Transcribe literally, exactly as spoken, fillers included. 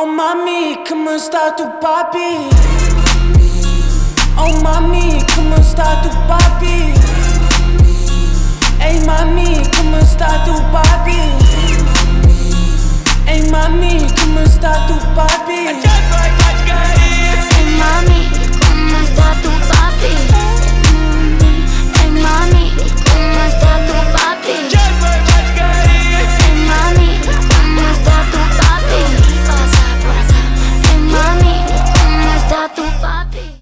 Oh mami, come sta tu papi? Oh mami, come sta tu papi? Ehi mami, come sta tu papi? Ehi mami, come sta tu papi?